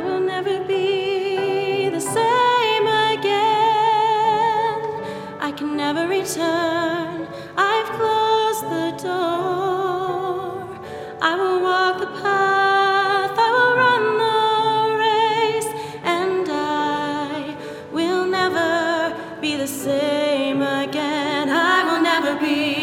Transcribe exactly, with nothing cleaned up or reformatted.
will never be the same again. I can never return. I've closed the door. I will walk the path, I will run the race, and I will never be the same again. I will never be